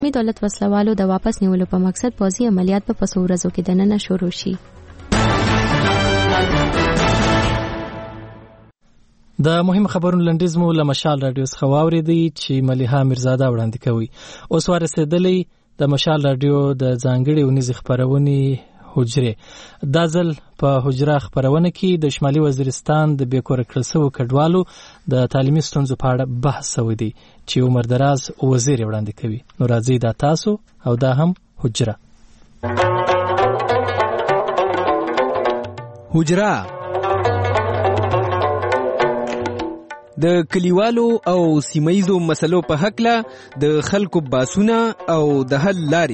دولت وسلوالو د واپس نیولو په مقصد پوځي عملیات په څو ورځو کې دننه شروع شي. د مهم خبرونو لنډیز مو له مشال رادیو څخه واورېدی چې ملیحه میرزاده وړاندې کوي. اوس ورسېدلی د مشال رادیو د ځانګړې اونیزې خپرونې حجره. دا ځل په حجره خپرونه کې د شمالي وزیرستان د بیکوره کړل شوو کډوالو د تعلیمي ستونزو په اړه بحث شوی دی چې عمر دراز وزیر وړاندې کوي. نو راځئ دا تاسو او دا هم حجره. حجره د کلیوالو او سیمایزو مسلو په حقله د خلکو باسونه او د حل لاري.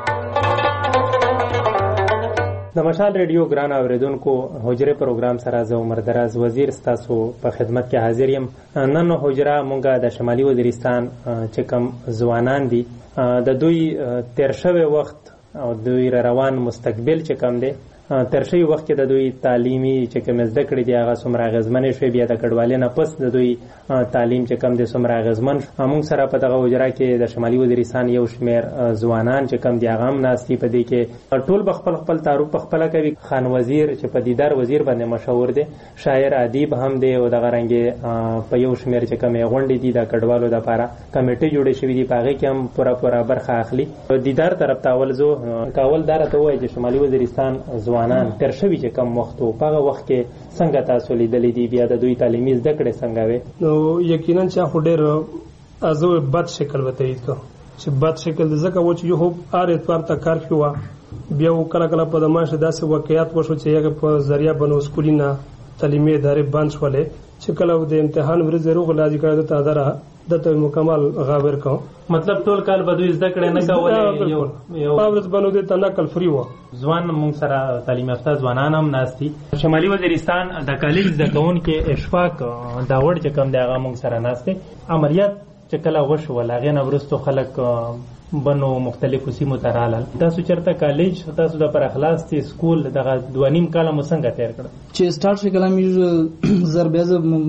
د مشال ریډیو ګران اوریدونکو، حجره پروګرام سره زه عمر دراز وزیر ستاسو په خدمت کې حاضر یم. نن حجره مونږه د شمالي وزیرستان چې کوم ځوانان دي د دوی تیر شوی وخت او دوی روان مستقبل چې کوم دی تر شوی وخت کې د دوی تعلیمي چې کوم زده کړې دي هغه څومره اغېزمنې شوې. بیا د کډوالۍ نه پس د دوی تعلیم چې کوم دی څومره اغېزمن. موږ سره په دغه حجره کې د شمالي وزیرستان یو شمېر ځوانان چې کوم دي هغه هم ناست دي. په دې کې ټول به خپل خپل تعارف په خپله کوي. خان وزیر چې په دیدار وزیر باندې مشهور دی، شاعر ادیب هم دی او دغه رنګې په یو شمېر چې کومې غونډې دي د کډوالو دپاره کمیټې جوړې شوي دي، په هغې کې هم پوره برخه اخلي. دیدار طرف ته اول زه کول دا راته ووایي چې شمالي وزیرستان ځوانان تر شوي چې کم وخت و په هغه وخت کې څنګه تاسو لیدلی دي، بیا د دوی تعلیمي زده کړې څنګه وې؟ نو یقینا چې خو ډېر زه بد شکل به تایید کړم چې بد شکل د ځکه و چې یو هر اتوار ته کارفیو وه، بیا کله کله په دماش داسې واقعیات وشو چې هغه په ذریعه بنو سکولي نه تعلیمي ادارې بند شولې چې کله د امتحان ورځ روغ لاجی کړه د تادره دته مکمل غابر کو. مطلب ټول کال به دوی زده کړې نه کولې، یو پاورز بنو د تنقل فری و. ځوان موږ سره تعلیم یافته ځوانان هم ناستي. شمالي وزیرستان د کالج زده کوونکي اشفاق داوړ چې کوم دی هغه موږ سره ناست. عملیات چې کله وشول هغې نه وروستو خلک بنو مختلفو سیمو ته رالل. تاسو چېرته کالج تاسو د پر اخلاص تی سکول دغه 2.5 کاله مو څنګه تیر کړ؟ چې سٹارټ شي کله موږ ضربه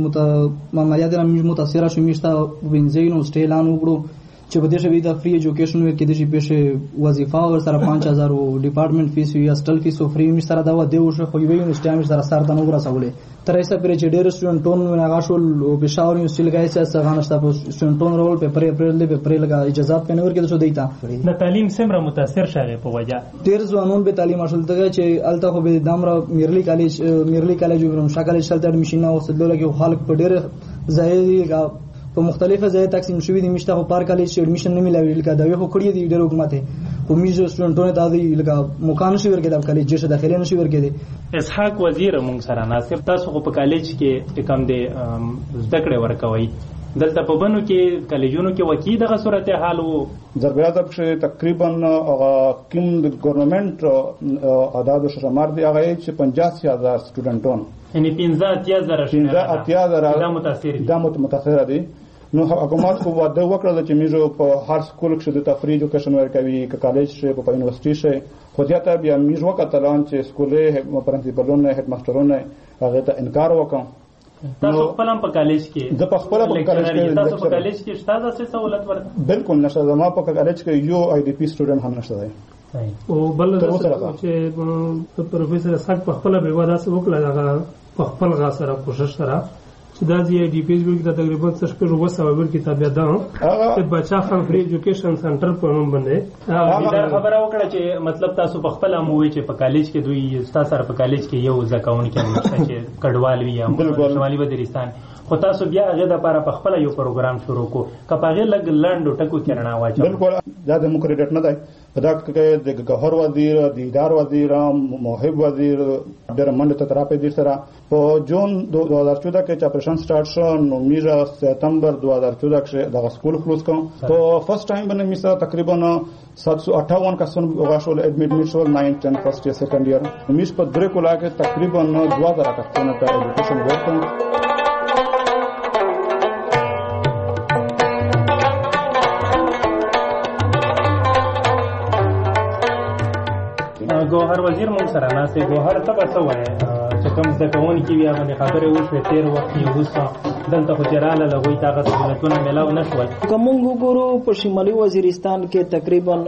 عملیات نه موږ متاثر شو میشته وینځینو سټیلان وګړو چې په دې شوی د فری ایجوکیشن ورکې د شي پېښه وظیفه ور سره 5000 ډپارټمنټ فیس یا هاسټل فیس او فری مش سره دا و دی او خو یو یونیورسيټي مش سره سره د نو رسولې تر ایسه پرې چې ډېر سټوډنټونو نه غاښول او پېښور یونیورسيټي لګای چې څنګه نشته په سټوډنټونو رول په اپریل دی په لګا اجازه پنه ورکې شو دیتا د تعلیم سمره متاثر شغه په وجه ډېر ځوانون به تعلیم حاصل دغه چې الته خو به دامره میرلی کالج وګورم شاکل شلته اډمیشن او سدلو کې خلک په ډېر ځای په مختلفه ځای تقسیم شوی دي. مشته په پارک کالج اډمیشن نه ملایوي لکه دا یو کړی دی ډېر حکومت خو میز سټوډنټونه ته دی لکه مکان شي ورکې د کالج چې داخلي نشي ورکې دي. اسحاق وزیر موږ سره ناصر تاسو په کالج کې کوم دی زده کړې ورکوي دلته په بنو کې کالجونو کې وکی دغه صورتحال وو ضربیات په تقریبا کوم د ګورنمنت اعداد شمار دی هغه چې 85000 سټوډنټون یعنی 15000 دا متاثر دي. نو حکومت خو واده وکړل چې موږ په هر سکول کې د تفریح ایجوکیشن ورکوي که کالج شي په یونیورسيټي شي خو ځکه بیا موږ وکړل چې سکولې پرنسپلونه هډ ماسترونه هغه ته انکار وکړ. تاسو خپل هم په کالج کې د خپل په کالج کې تاسو په کالج کې شته د سہولت ورته بالکل نشته. زما په کالج کې یو آی ډی پی سټوډنټ هم نشته دی. او بل چې پروفیسر اسحاق په خپل به ودا سره وکړل هغه په خپل غا سره کوشش سره چې دا دی ډی پی ایچ کې تقریبا 6 ور کتابه ده چې بچا خان فری ایجوکیشن سنټر په نوم باندې دا خبره وکړه چې مطلب تاسو په خپل اموي چې په کالج کې دوی تاسو سره په کالج کې یو ځکاون کې چې کډوال وي یا شمالي وزیرستان خو تاسو بیا هغه د لپاره په خپل یو پروګرام شروع کو کپاغه لګ لاندو ټکو کرنا واچو. بالکل دا د مقرریت نه دی په دا کې د گهر وزیر د ادار وزیر موهب وزیر ډېر منډه ته تراپې دي سره په جون 2014 کې چې اپریشن سٹارټ شو نو میرا سپتمبر 2014 کې د سکول کلوز کوم په فرست ټایم باندې میسا تقریبا 758 کسان غاښول اډمیټ شول 9 10 فرست ایئر سیکنډ ایئر میس په درې کولا کې تقریبا 2000 کسان ته ایجوکیشن ورکړ. ګوهر وزیر مون سره ناسې ګوهر ته څه وایي چې کوم زده کوونکي بیا باندې خبرې وشوې تیر وخت یې وسه دلته خو چې راله لغوی دغه سهولتونه میلاو نه شول. که موږ وګورو په شمالي وزیرستان کې تقریبا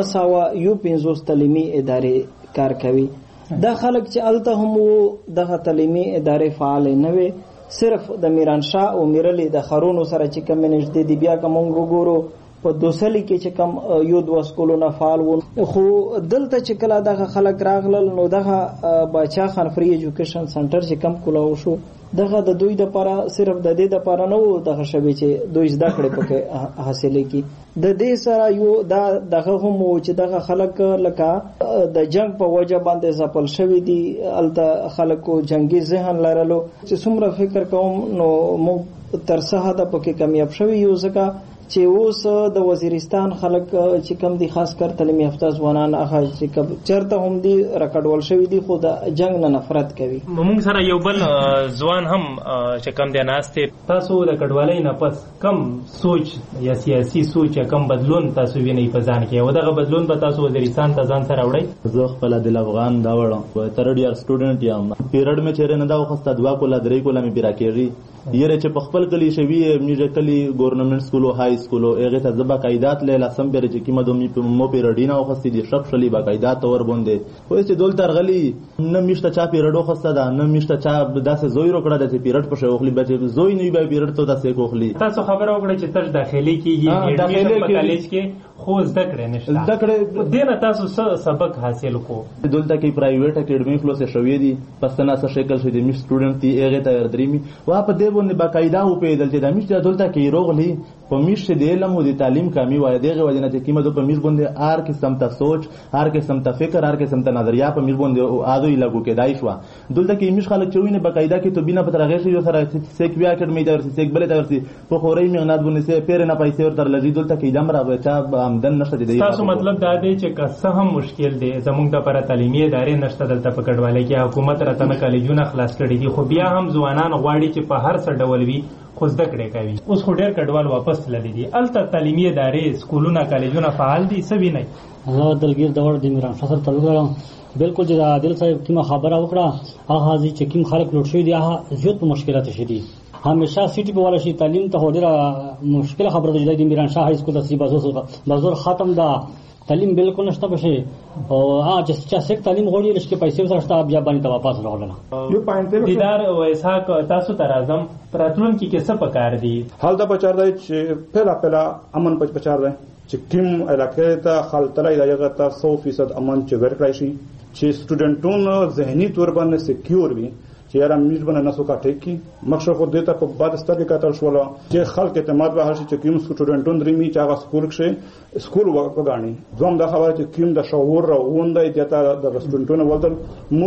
950 تعلیمي ادارې کار کوي. دا خلک چې هلته هم دغه تعلیمي ادارې فعال نه وي، صرف د میرانشاه او میرلي د ښارونو سره چې کوم نږدې دي. بیا که موږ وګورو په دوسلي کې چې کم یو دوه سکولونه فعال وو، خو دلته چې کله دغه خلک راغلل نو دغه باچا خان فری ایجوکیشن سنټر چې کم کولاو شو، دغه د دوی دپاره صرف د دې دپاره نه و دغه شوی چې دوی زده کړې پکې حاصلې کړي. د دې سره یو دغه هم و چې دغه خلک لکه د جنگ په وجه باندې ځپل شوي دي. هلته خلکو جنگي ذهن لرلو چې څومره فکر کوم نو موږ تر څه حده پکې کامیاب شوي یو، ځکه چې اوس د وزیرستان خلک چې کم دي خاص کر تعلیم یافته ځوانان هغه چې چرته هم دي راکډول شوي دي خو د جنگ نه نفرت کوي. موږ سره یو بل ځوان هم چې کم دی ناستې، تاسو د کډوالۍ نه پس کم سوچ یا سیاسي سوچ یا کم بدلون تاسو وینئ په ځان کې، او دغه بدلون به تاسو وزیرستان ته ځان سره وړئ؟ زه خپله دل افغان دا وړم، ترډ یار سټوډنټ یم. پیریډ مې چېرې نه دا وخسته 2 کوله 3 کوله مې پیرا کېږي. یره چې په خپل کلی شوی میږه کلی ګورنمنت سکول او های سکول هغه ته زبا قاعدات له لسم بیر چې کیمه دومي په مو پیرډینا او خستې دي شپ شلی با قاعدات اور بوندې خو چې دول ترغلی نه میشته چا پیرډو خسته ده، نه میشته چا داسې زوی رو کړه د پیرډ په شوخلی بچي زوی نه وي پیرډ ته داسې کوخلی. تاسو خبره وکړه چې تر داخلي کېږي داخلي کالج کې خو زده کړې نشته، زده کړې دینه تاسو سبق حاصل کو. دلته کې پرایویټ اکیډمي خلاص شوې دي پس نه څه شکل شوی د می سټوډنټ دی هغه ته درېمي وا په دې باندې باقاعده او په دلته د میشته دلته کې روغلی په میشته د علم او د تعلیم کمی وای دغه وجنه چې کیمه په میر باندې هر قسم ته سوچ، هر قسم ته فکر، هر قسم ته نظریه په میر باندې اادوی لګو کې دای شو. دلته کې میش خلک چوینه باقاعده کې تو بنا پتر غیر شي سره سیک بیا اکیډمي درسي سیک بل درسي په خوري میغنات باندې سه پیر نه پیسې ور تر لږی دلته کې دم را بچا آمدن نشته دی. تاسو مطلب دا دی چې که هم مشکل دی زموږ د پر تعلیمي ادارې نشته دلته په کډوالۍ کې حکومت راته نه کالجونه خلاص کړي دي، خو بیا هم ځوانان غواړي چې په هر څه ډول وي خو زده کړې کوي. اوس خو ډېر کډوال واپس تللي دي، هلته تعلیمي ادارې سکولونه کالجونه فعال دي څه وینئ؟ زه دلګیر دور د میرانشاه سره تعلق لرم. بالکل چې عادل صاحب کومه خبره وکړه هغه چې کوم خلک لوټ شوي دي هغه زیات په مشکلات شي دي. همیشه سیټي په والا شي تعلیم ته ډېره مشکله خبره ده. د میرانشاه های سکول د بازار ختم ده، تعلیم بالکل نشته پشه او چې سیک تعلیم غوړي لږ کې پیسې ورسته بیا باندې واپس راغله. یو پوینټ دیدار او اسحاق تاسو ته راځم پراتلون کې څه پکار دي؟ حال دا بچار دی چې پهلا امن بچار دی چې ټیم علاقې ته خلطلای دغه ته 100% امن چې ورکړای شي چې سټوډنټونو ذهني تور باندې سکیور وي چې یاره میز باندې نسو کا ټیک کی مخشه خو دې ته په بعد سترګې کاتل شول چې خلک اعتماد به هر شي چې کوم سټوډنټون درېمي چې هغه سکول کې سکول وګاڼي زوم دا خبره چې کوم د شعور راوندای دته د سټوډنټونو ولدل مو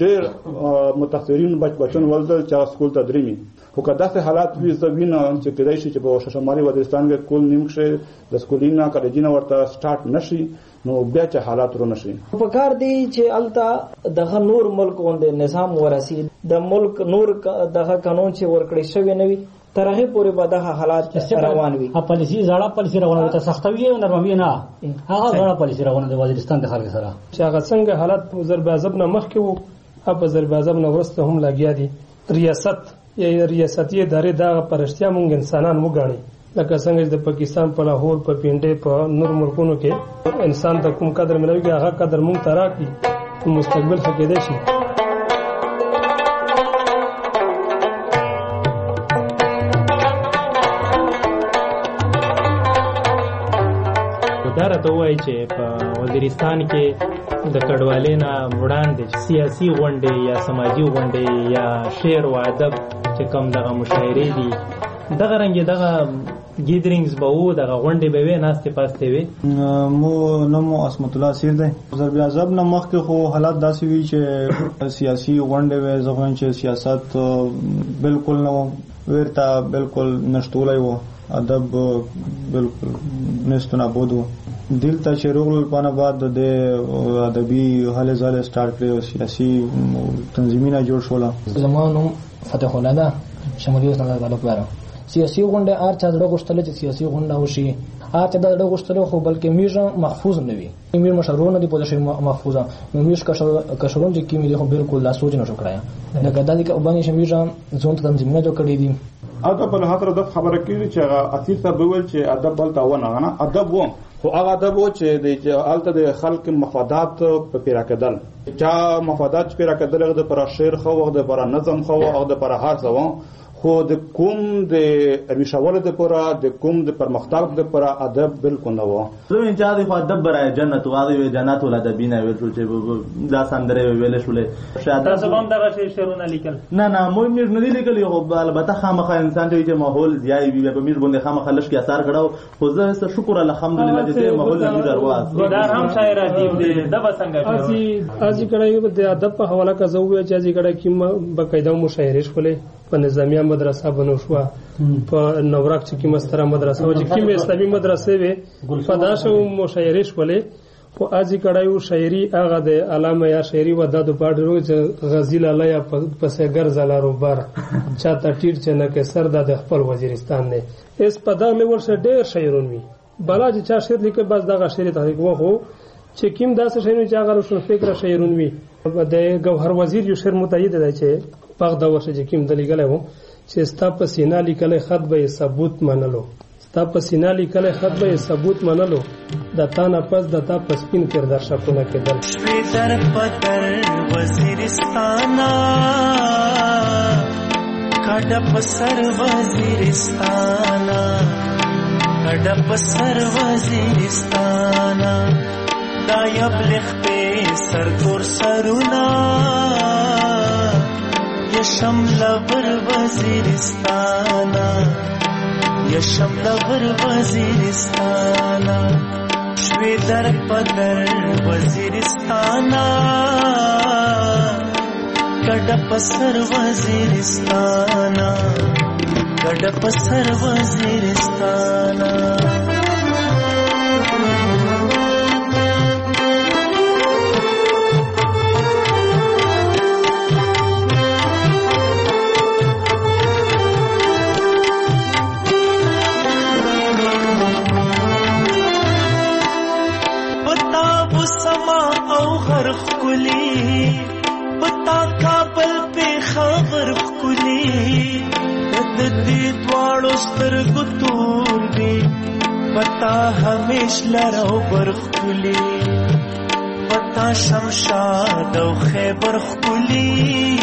ډېر متاثرین بچون ولدل چې سکول ته درېمي خو کدا څه حالات وي زوینه چې کېدای شي چې په شمالي وزیرستان کې کول نیم شه د سکولینا کالجینه ورته سٹارټ نشي نو بیا چې حالات رو نشي. په کار دی چې الته دغه نور ملک باندې نظام ورسي د ملک نور دغه قانون چې ورکړی شوی نه وي تر هغه پورې به دغه حالات روان وي. پالیسي زړه پالیسي روانه ته سختوي او نرموي نه هغه زړه پالیسي روانه د وزیرستان د خلک سره چې هغه څنګه حالات ضرب عذاب نه مخکې وو په ضرب عذاب نه ورسته هم لګیا دي. ریاست یا ریاستي ادارې دا پرشتیا مونږ انسانان وګاڼي لکه څنګه د پاکستان په لاهور په پینډې په نور ملکونو کې انسان ته کوم قدر ملوي هغه قدر مونږ ته راکړي مستقبل ښه کېدای شي. دا راته وایي چې په وزیرستان کې د کډوالۍ نه وړاندې سیاسي غونډې یا سماجي غونډې یا شعر و ادب چې کوم دغه مشاعرې دي دغه رنګې دغه ګیدرینګز به وو دغه غونډې به وي ناستې پاستې وي. مو نومو عصمت الله سیر دی. ضرب عذاب نه مخکې خو حالات داسې وي چې سیاسي غونډې وې زه وایم چې سیاست بالکل نه و ورته بالکل نشتولی و ادب بالکل نستو نابود و دلته چې روغلل پانه بعد د ادبي هلې ځلې سٹارټ کړې سیاسي تنظیمونه جوړ شول. زما نوم فتح الله ده شمالي وزیرستان تعلق لرم. سیاسي غونډه هر چا زړه غوښتل چې سیاسي غونډه وشي هر چا زړه غوښتل خو بلکې میژه محفوظ نه وي. میر مشرونه دی په دې محفوظه میش کشرون چې کیمې خو بالکل لا سوچ نه شو کړای لکه دا چې باندې میژه ځون تنظیمونه جوړ کړی دي ادب له خاطر د خبره کیږي چې اصل ته بول چې ادب بل تا ونه غنه ادب و خو هغه ادب و چې د الته د خلک مفادات په پیرا کېدل چا مفادات پیرا کېدل د پر شعر خو د پر نظم خو او د پر هر څه خو د کوم د ریشاول د پر د کوم د پرمختګ د پر ادب بالکل نه و زه ان چا د ادب برای جنت واغ وی جنت ولادبین ویل چې دا سندره ویل شولې شاده زبان دغه شعرونه لیکل نه مو مې نه لیکل یو البته خامخا انسان چې ماحول ځای وي به مې باندې خامخا لش کې اثر کړو خو زه شکر الحمدلله دې ماحول نه درواز دا هم شاعر دي د بسنګ ازي کړه د ادب په حواله کا زو چې ازي کړه کې بقاعده مشاعره شولې په نظامیه مدرسه بنو شو په نوراک چې کې مستره مدرسه او چې کې اسلامي مدرسې وي په داسو مشاعره شولې خو ازي کړه شاعري هغه د علامه یا شاعري ودادو پاډرو چې غزل الله یا پسې ګرځلا روبار چاته ټیر چې نه کې سر د خپل وزیرستان نه اس په دغه لور سره ډېر شاعرون وي بلا چې چا شعر لیکي بس دغه شعر تحقیق وو چې کوم داسې شاعرون چې هغه رسول فکر شاعرون وي د گوهر وزیر یو شعر متأید دی چې پغ دا ورشه چې کوم دلیګل وو چې ستا په سینا لیکل خط به ثبوت منلو ستا په سینا لیکل خط به ثبوت منلو د تا نه پس د تا پسپین کردار شپونه کېدل شوي در پتر وزیرستانا کډه په سر وزیرستانا کډه په سر وزیرستانا دا یبلغ په سر تور سرونا یشمل ور وزیرستانا یشمل ور وزیرستانا شوی در پدر وزیرستانا کډه پسر وزیرستانا کډه پسر وزیرستانا پتا کابل په خبر خولي د دې دواړو سترګو تور دی پتا همیش لرو برخولي پتا شمشاد او خیبر خولي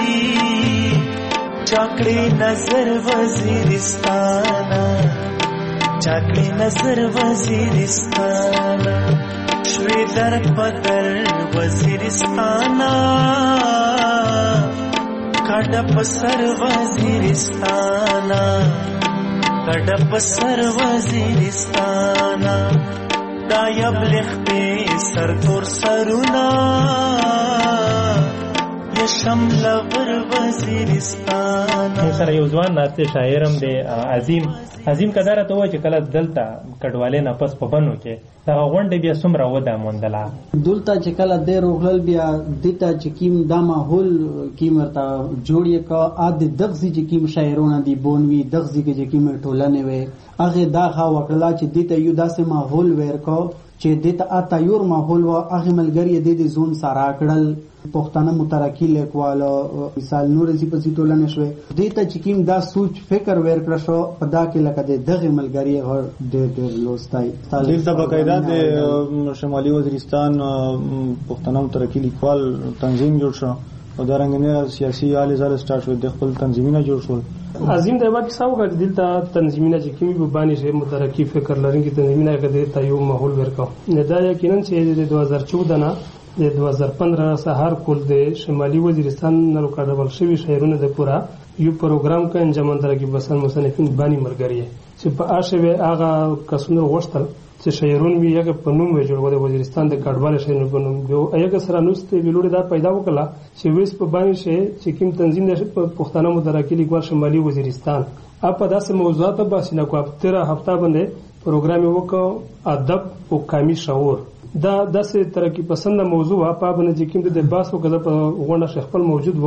چاکړي نظر وزیرستانا چاکړي نظر وزیرستانا شوی در پدر وزیرستانا کډه پسر وزیرستانا کډه پسر وزیرستانا دا یبلغ په سر تور سرونا یشمل ور وزیرستانا سره یو ځوان ناته شاعرم دی عظیم قدرت و چې کله دلته کډواله نه پس په بنو کې دا غونډه بیا څومره وده موندله دلته چې کله د روغل بیا دته چې کیم دا ماحول کیمرته جوړی کا اد دغزي چې کیم شاعرونه دی بونوي دغزي کې چې کیم ټولنه وي هغه دا خا وکړه چې دته یو داسې ماحول ورکو چې دته اتا یور ماحول وا هغه ملګری د زون سارا کړل پښتانه مترکی لیکوالو مثال نور زی په ټولنه شوي دته چې کیم دا سوچ فکر ورکړ شو پدا کې لکه دغه ملګری اور ډېر لوستای دلته بقاعده د شمالي وزیرستان پښتانه مترکی لیکوال تنظیم جوړ شو او دا رنګونه سیاسي حالې زړه سٹارټ شو د خپل تنظیمونه جوړ شول عظیم دا وایي څو غږ دلته تنظیمونه چې کومي په باندې شه مترکی فکر لرونکي تنظیمونه کې د یو ماحول ورکاو نه دا یقینا چې د 2014 نه د 2015 سهار کول د شمالي وزیرستان نو کډول شوی شهرونه د پورا یو پروګرام کې انجام درکې بسن مصنفین باندې مرګري چې په آشوي هغه کسونو غوښتل چې شهرون وی یو په نوم وجوړ د وزیرستان د کډوال شهرونو په نوم یو هغه سره نوسته ویلوړ دا پیدا وکړه چې ویس په باندې شه چې کوم تنظیم د پښتانه مدرکې لیکوال شمالي وزیرستان په داسې موضوعات باسینه کو تر هفته باندې پروګرام وکړ ادب او قومي شعور دا داسې ترقی پسند موضوع په باندې چې کوم د باس او غزه په غونډه خپل موجود وو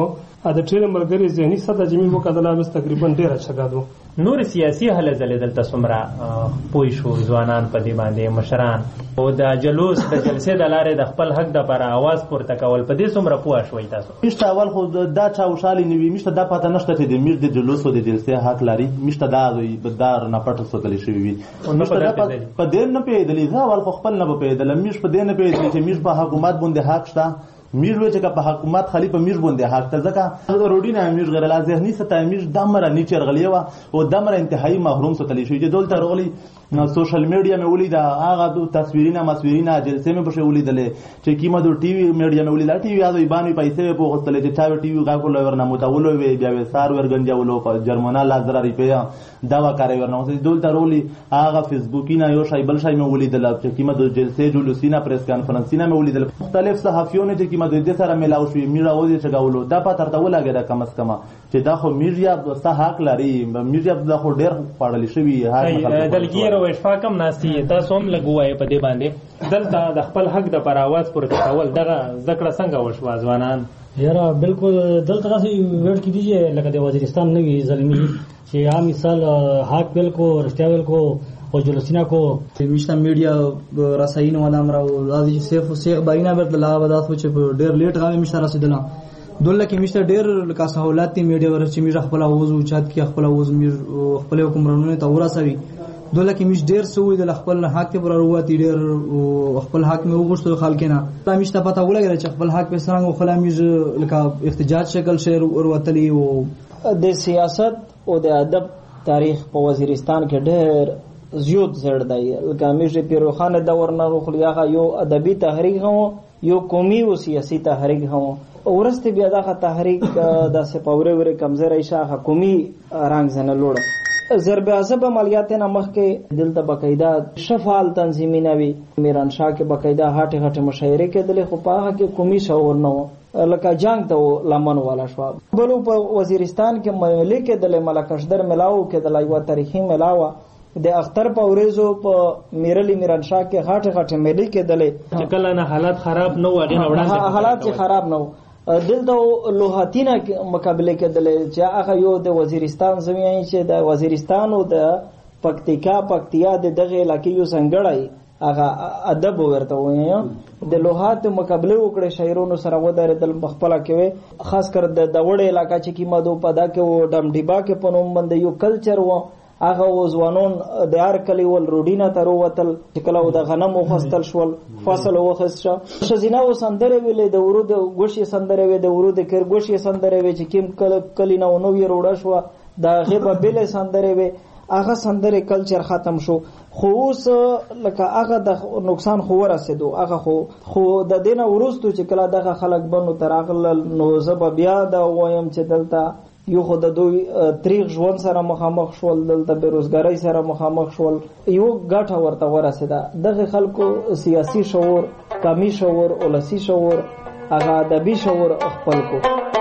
د ټرین ملګری ذهني سطح چې موږ وکړل بس تقریبا ډیره چګادو. نور سیاسي هله ځلې دلته څومره پوه شو ځوانان په دې باندې مشران او د جلوس د جلسې د لارې د خپل حق د پر आवाज پورته کول په دې څومره پوه شوي تاسو؟ مشته اول خو دا چا وشالي نیوي مشته دا پته نشته چې د میر د جلوس او د جلسې حق لري. مشته دا بدار نه پټ ساتل شوی وي. مشته دا په دې نه پیدلې ځا اول خو خپل نه پیدل مش په دې نه پیدلې چې مش په حکومت باندې حق شته. میر وچ کا په حکومت خلیفہ میر باندې حق ته ځکه روډینه میر غیر لا ذهني ستا میر دمره نیچر غلیوا او دمره انتهایی محروم ستلی شي چې دولت رغلی سوشل میډیا مې ولید هغه تصویرونه جلسې مې بشه ولیدلې چې کیمه د ټي وي میډیا مې ولیدل ټي وي هغه باندې پیسې په غوښتل چې چا ټي وي غاکو لور نه متولو وي بیا سار ورګنجولو په جرمنه لازر روپیا دا وکړي ورنه دولت رغلی هغه فیسبوکینه یو شای بل شای مې ولیدل چې کیمه د جلسې جلوسینه پریس کانفرنسینه مې ولیدل مختلف صحافیونه چې کیمه د دې سره ملاو شوی میرا وځي چې غاولو دا پاتر ته ولاګه کم اس کم چې دا خو میډیا د حق لري. میډیا د خو ډیر پاړل شوی هغه دلګیر او اشفاق هم ناسي تاسو هم لګوای په دې باندې دلته د خپل حق د پر आवाज پورته کول دغه ذکر څنګه وشو ځوانان؟ یاره بالکل دلته تاسو ویډ کې دیږي لکه د وزیرستان نوی زلمی چې عام مثال حق بالکل رښتیا بالکل او جلسینا کو میشته میډیا رساین ولا امر او د سیف سیغ باینه برد لا بدات و چې ډیر لیټ غوې میشته رسیدله دله کې میشته ډیر لکه سہولت دی میډیا ور چې میږه خپل اوز او چات کې خپل اوز میر خپل حکمرانونه ته ورسوي دله کې میش ډیر سوې د خپل حق ته پر وروتي ډیر خپل حق مې وغوښتل خلکینه لا میشته پته ولګره چې خپل حق په څنګه خلا میږه لکه احتجاج شکل شعر وروتلی او د سیاست او د ادب تاریخ په وزیرستان کې ډیر زیات زړ دی. لکه همیشه پیروخان دور نه روخلیاغه یو ادبي تحریک هم یو قومي او سیاسي تحریک هم ورسته بیا دغه تحریک د سپاوره ور کمزوري شاه حکومي رنگ زنه لوړ ضرب عصب عملیات نه مخکې دلته بقایده شفال تنظیمینه وی میران شاه کې بقایده هاټه هاټه مشاعره کېدل خو په هغه کې قومي شعور نه لکه جنگ ته لمن والا شو. بلو په وزیرستان کې ملي کېدل ملکشدر ملاو کېدل یو تاریخي ملاوه د اختر په ورځو په میرلی میران شاه کې هاټه هاټه ملي کېدل چې کله نه حالات خراب نه وغه وړاندې حالات خراب نه دلته لوهاتینه مقابله کېدل چې هغه یو د وزیرستان زمینه چې د وزیرستان او د پکتیا د دغه علاقې یو څنګهړای هغه ادب ورته وایي د لوهات مقابله وکړي شاعرونو سره ودرېدل مخبله کوي خاص کر د وړې علاقې چې کیمه دو پدا کې و ډم ډیبا کې پنوم باندې یو کلچر و هغه وزوانون د هر کلی ول روډینا تر وتل چې کله د غنم وخستل شول فصل وخسته شزینه و سندره ویلې د ورود ګوشي سندره وی د ورود کر ګوشي سندره وی چې کیم کلی نو نو وی روډه شو د غیبه بل سندره وی هغه سندره کلچر ختم شو. خو اوس لکه هغه د نقصان خو ورسېدو هغه خو د دینه ورستو چې کله دغه خلک بنو تراغل نو زب بیا د وایم چې دلته یو خو د دوی تاریخ ژوند سره مخامخ شول دلته بیروزګاری سره مخامخ شول یو ګټه ورته ورسېده. دغه خلکو سیاسي شعور قومي شعور ولسی شعور هغه ادبي شعور خپل کو.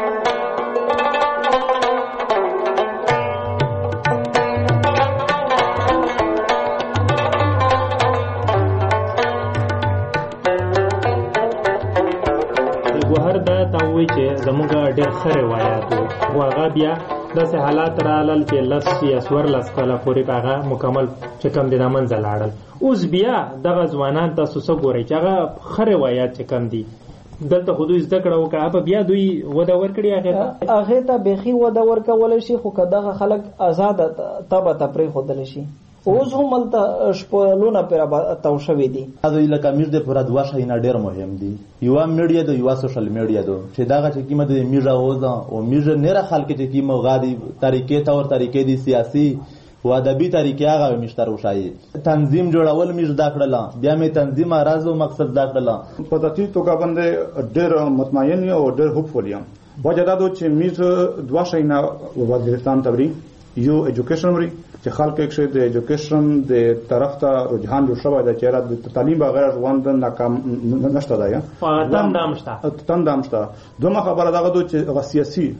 زموږ ډېر ښه روایت و هغه بیا داسې حالات رالل چې لس یا څوارلس کاله پورې په هغه مکمل چې کوم دي د منځه لاړل. اوس بیا دغه ځوانان تاسو څه ګورئ چې هغه ښه روایت چې کوم دي دلته خو دوی زده کړه وکړه په بیا دوی وده ورکړي هغې ته بیخي وده ورکولی شي خو که دغه خلک ازاده طبع ته پرېښودلی شي اوس هم هلته شپلونه پرې تاو شوي دي. دوی لکه میر د پوره دوه شیونه ډېر مهم دي یوه میډیا ده یوه سوشل میډیا ده چې دغه چې کیمه د میډیا اوزه او میډیا نره خلک چې کیمه غادي طریقې تور طریقې دي سیاسي و ادبي طریقې هغه مشتر وشایي تنظیم جوړول مې زده کړل بیا مې تنظیم راز او مقصد زده کړل په دې توګه باندې ډېر مطمئن او ډېر هوپفول یم وجه دا چې میر دوه شیونه وزیرستان تبري یو ایجوکیشن مري چې خلک یک شي د ایجوکیشن د طرف ته رجحان جوړ شوی د چیرې د تعلیم بغیر ژوند ناکام نشته دی تندام شته دومره خبره دغه چې سیاسي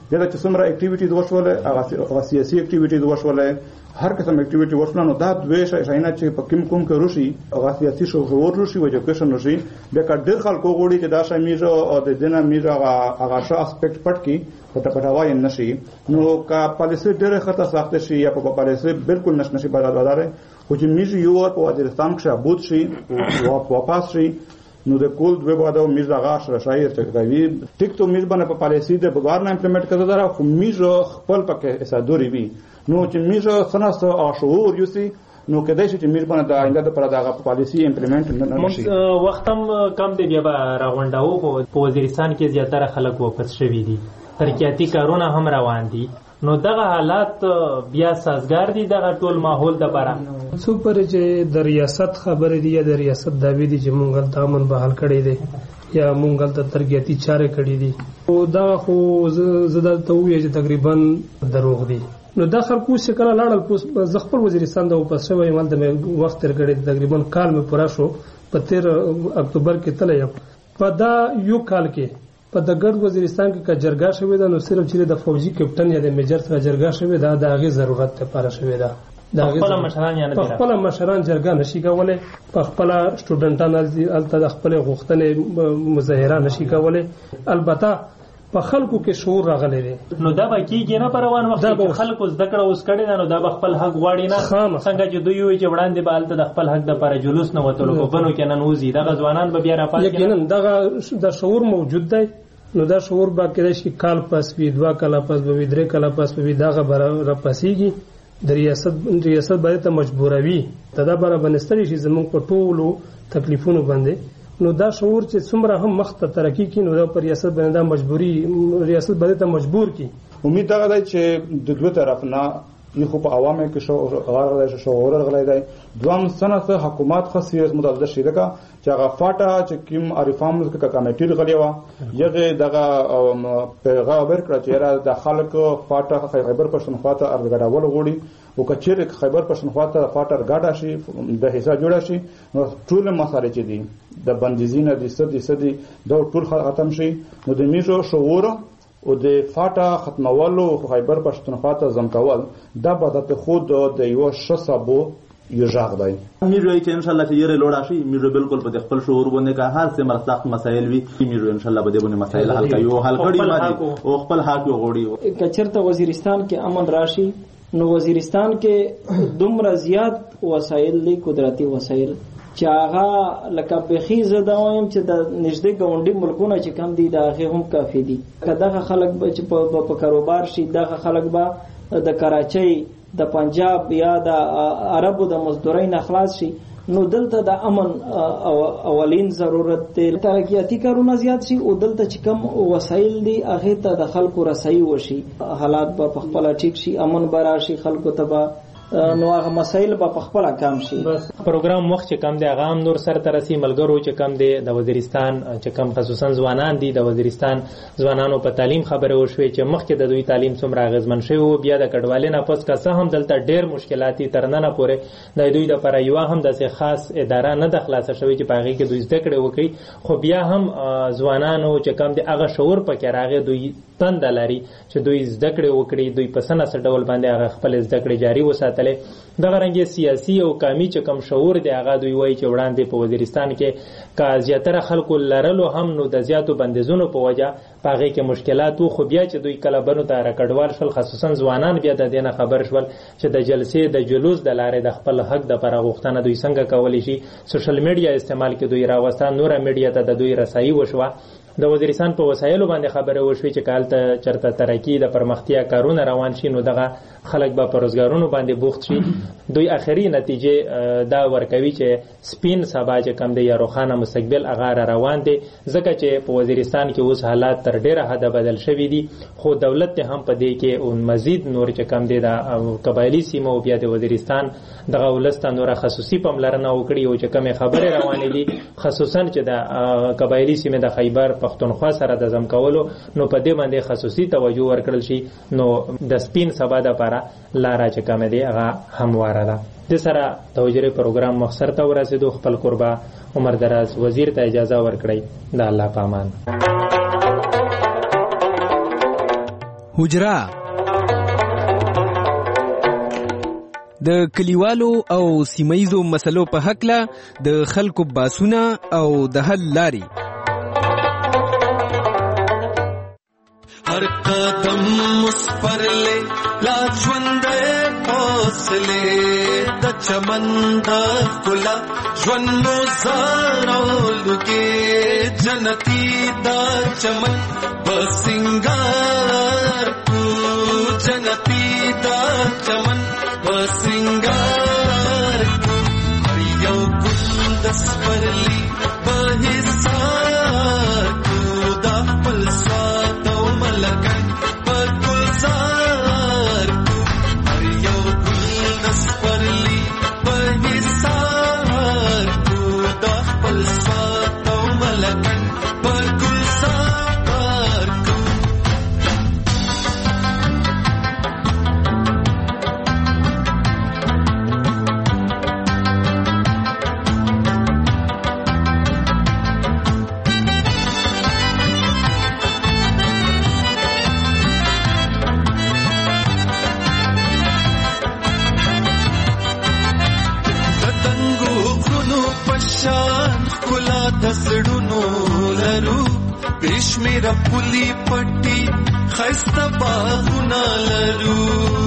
دا چې څومره اکټیویټیز وشولې هغه سیاسي اکټیویټیز وشولې هر قسم اکټیویټي وشول نو دا دوه شاینا چې په کوم کې روشي هغه سیاسي شعور روشي او ایجوکیشن روشي بیا کډ خلکو غوړي چې دا شمیزه او د دینه میزه هغه شا اسپیکټ پټ کی پټاوای نشي نو کا پالیسي ډېر خطر ساخته شي یا په پالیسي بالکل نشي بدلاره او چې میزه یو په وزیرستان کې ابود شي او واپس شي نو د کول دوه باندې میز هغه شایر چې کوي ټیک ته میز باندې په پالیسي د بګار نه امپلیمنٹ کړه دا خو میز خپل پکې اسادوري وي نو چې میز سناست او شعور یوسي نو کدی چې میز باندې د آینده لپاره دا پالیسي امپلیمنٹ نه شي وختم کم دی بیا راغونډاو په وزیرستان کې زیاتره خلک واپس شوي دي ترقیاتي کارونه هم روان دي نو دغه حالات بیا سازگار دي دغه ټول ماحول د لپاره څو پر چې د ریاست خبرې دي یا د ریاست داوی دي چې مونږ ته امن بحال کړی دي یا مونږ ته ترقیاتي چارې کړې دي او دا خو زده ته وایي چې تقریبا دروغ دي نو دا خلکو چې کله لاړل ز خپل وزیرستان د واپس شوی مال د وخت تر کړي تقریبا کال مې پورا شو په 13 اکتوبر کې تلې په دا یو کال کې په د ګډ وزیرستان کې کا جرګه شوې ده نو صرف چې د فوجي کپټن یا د میجر سره جرګه شوې ده د هغه ضرورت لپاره شوې ده د خپل مشران یا نه خپل مشران جرګه نشي کولای په خپل سټوډنټانو الته د خپل غوښتنې مظاهره نشي کولای البته په خلکو کې شعور راغلی دی نو دا به کېږي نه په روان وخت کې خلکو زده کړه اوس کړې ده نو دا به خپل حق غواړي نه څنګه چې دوی وایي چې وړاندې به هلته د خپل حق دپاره جلوس نه وتلو په بنو کې نن وځي دغه ځوانان به بیا راپاڅي یقینا دغه د شعور موجود دی نو دا شعور به کېدای شي کال پس وي 2 کاله پس به وي 3 کاله پس به وي دغه به راپاسېږي د ریاست باندې ته مجبوروي ته دا به رابنستلی شي زموږ په ټولو تکلیفونو باندې نو دا شعور چې څومره هم مخ ته ترقی کی نو دا پر ریاست باندې دا مجبوری ریاست باندې ته مجبور کی امید دا دی چې د دوه طرف نه یو په عوامو کې شعور غلای دی دوام سنت حکومت خاصیت متعدد شریکه چې هغه فاټا چې کوم ریفارمز کې کمیټې غلې و یغه دغه پیغام ورکړه چې د خلکو فاټا خیبر پښتونخوا ته ارګډاول غوړي او کچېر خیبر پښتونخوا ته فاټر ګاډا شي د حصہ جوړ شي نو ټول مسالې چې دي د بندیزینه د سدي د ټول ختم شي نو د میشو شعور او د فاټا ختمولو خیبر پښتونخوا ته ځمکول دا به د خود د یو شسابو یو ژغ دی میروي چې ان شاء الله چې یې لوړ شي میرو بالکل په خپل شعور باندې کا هر څه مرسخت مسائل وي میرو ان شاء الله به دې مسائل حل کوي او حل کړي ما او خپل حق غوړي کچرته وزیرستان کې امن راشي نو وزیرستان کې دومره زیات وسایل دي قدرتي وسایل چې هغه لکه بخي زده وایم چې د نږدې ګاونډي ملکونه چې کم دي دا هغه هم کافي دي کله خلک چې په کاروبار شي دغه خلک به د کراچۍ د پنجاب یا د عربو د مزدورۍ نه خلاص شي نو دلته د امن اولین ضرورت دی ترقیاتي کارونه زیات شي او دلته چې کم وسایل دي هغه ته د خلکو رسایي وشي حالات به په خپل ټیک شي امن براشي خلکو ته نو هغه مسایل په خپل کم شي بس پروګرام وخت چې کم دی هغه هم نور سره ترسي ملګرو چې کم دی د وزیرستان چې کم خصوصا ځوانان دي د وزیرستان ځوانانو په تعلیم خبره وشوي چې مخکې د دوی تعلیم څومره اغیزمن شوی او بیا د کډوالۍ نه پس که څه هم دلته ډېر مشکلاتي ترننه پورې د دوی لپاره یو هم داسې خاص اداره نه د خلاصه شوی چې په هغې کې دوی زده کړې وکړي خو بیا هم ځوانانو چې کم دی هغه شعور پکې راغی دوی تنده لري چې دوی زده کړې وکړي دوی په سنه څه ډول باندې هغه خپل زده کړې جاري وساتلې دغه رنګه سیاسي او قومي چې کم شعور دی هغه دوی وایي چې وړاندې په وزیرستان کې کا زیاتره خلکو لرلو هم نو د زیاتو بندیزونو په وجه په هغې کې مشکلات خو بیا چې دوی کله بنو ته راکډوال شول خصوصا ځوانان بیا د دې نه خبر شول چې د جلسې د جلوس د لارې د خپل حق دپاره غوښتنه دوی څنګه کولی شي سوشل میډیا استعمال کې دوی راوسته نوره میډیا ته د دوی رسایي وشوه د وزیرستان په وسایلو باندې خبره وشوي چې کالته چرته ترقی د پرمختیا کارونه روان شي نو دغه خلک به په روزګارونو باندې بوخت شي دوی اخري نتیجه دا ورکوي چې سپین سبا چې کم دی یا روښانه مستقبل هغه روان دی ځکه چې په وزیرستان کې اوس حالات تر ډیره حده بدل شوي دي خو دولت هم په دې کې مزید نور چې کم دی د قبایلي سیمو او بیا د وزیرستان دغه ولس ته نوره خصوصي پاملرنه وکړي او چې کومې خبرې روانې دي خصوصا چې د قبایلي سیمې د خیبر پښتونخوا سره د ځم کولو نو په دې باندې خصوصي توجه ورکړل شي نو د سپین سبا دپاره لاره چې کومه دی هغه همواره ده د سره د حجرې پروګرام مخسر ته ورسېدو خپل قربا عمر دراز وزیر ته اجازه ورکړئ د الله په امان حجره د کلیوالو او سیمایزو مسلو په حقله د خلکو باسونه او د حل لاري. هر قدم مسپر لے لا ژوندې حوصله د چمن د ګلا ژوندو زارولګي جنتی دا چمن بسنګار کو جنتی دا چمن بسنګار کو هر یو ګل د سپرلی په حساب کو دا خپل سواد او ملکن په ګلزار کو هر یو ګل د سپرلی په حساب کو دا خپل سواد او ملکن په ګلزار کو. شان خلا دسړونو لرو بشمیر پولی پټي خسته باغونه لرو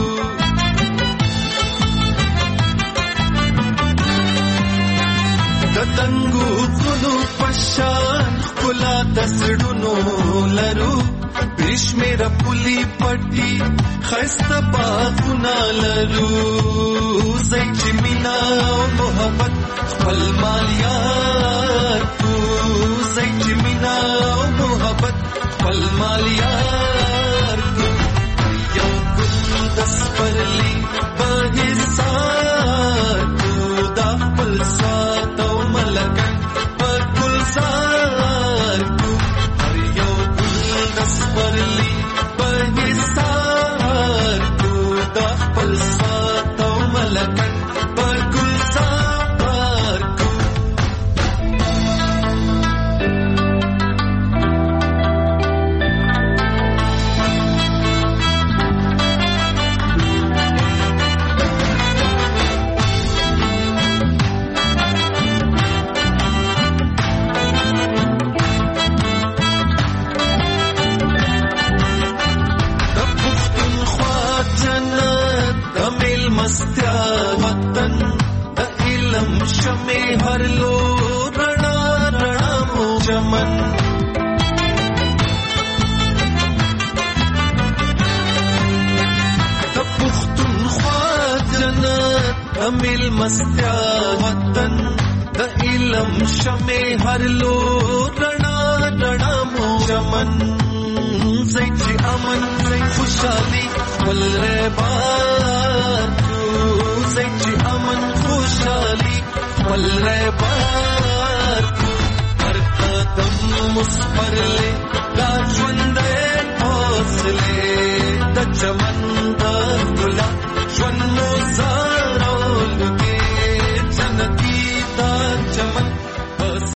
دتنګو غنو پشان خلا دسړونو لرو بشمیر پولی پټي خسته باغونه لرو زې مینا او محبت خپل مالیات کو زې مینا او محبت خپل مالیات کو یو ګل د سپرلی په حساب کو دا خپل سواد او ملکن په ګلزار کو هر یو ګل د سپرلی په حساب کو دا خپل سواد او ملکن په ګلزار کو. مستیا وطن د علم شمع هر لو رڼا رڼا مو چمن د پښتونخوا جنت د مل مستیا وطن د علم شمع هر لو رڼا رڼا مو چمن زې امن زې خوشالي ولربار زې امن خوشالي ولربار هر قدم مسپر لے